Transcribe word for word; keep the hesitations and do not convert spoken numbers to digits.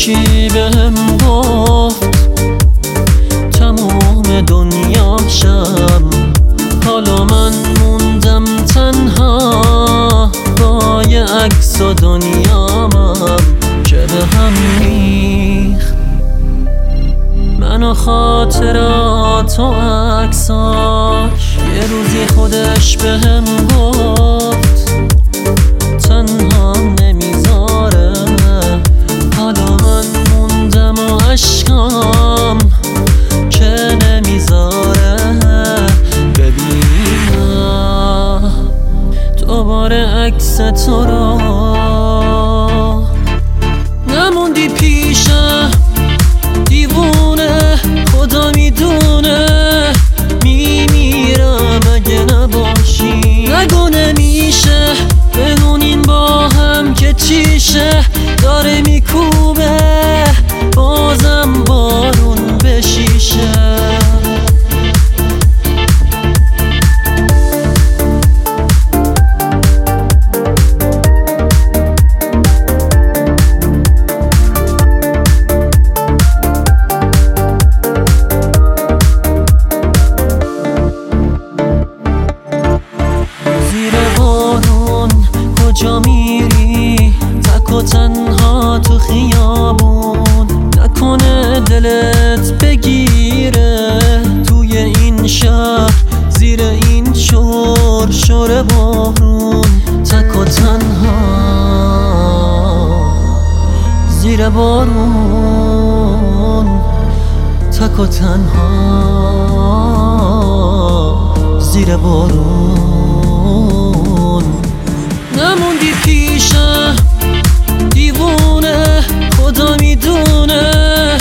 یکی بهم گفت تمام دنیاشم، حالا من موندم تنها با یه عکس و دنیامم که به هم ریخت. من و خاطرات و عکساش یه روزی خودش بهم گفت تنها نمیذاره، حالا من موندم و عشقام که نمیذاره ببینم دوباره عکس تو رو. نموندی پیشم دیوونه، خدا میدونه میمیرم اگه نباشی. نگو نمیشه بدونین با هم که چیشه، داره میکوبه بازم بارون به شیشه. کجا میری تک و تنها تو خیابون؟ نکنه دلت بگیره توی این شهر زیر این شور شور بارون. تک و تنها زیر بارون، تک و تنها زیر بارون. نموندی پیشم دیوونه، خدا میدونه